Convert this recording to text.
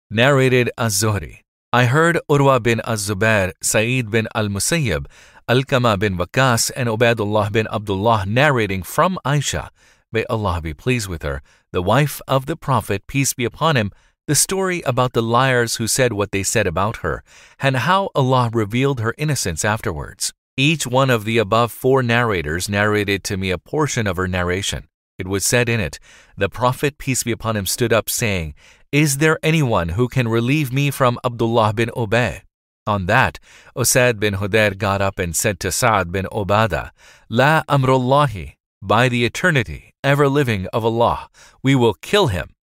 Narrated Az-Zuhri. I heard Urwa bin Az-Zubair, Sa'id bin al-Musayyib, Alqama bin Waqas, and Ubaidullah bin Abdullah narrating from Aisha, may Allah be pleased with her, the wife of the Prophet, peace be upon him, the story about the liars who said what they said about her, and how Allah revealed her innocence afterwards. Each one of the above four narrators narrated to me a portion of her narration. It was said in it, the Prophet, peace be upon him, stood up saying, "Is there anyone who can relieve me from Abdullah bin Ubay?" On that, Usaid bin Hudayr got up and said to Sa'd bin Ubadah, "La amrullahi, by the eternity, ever living of Allah, we will kill him."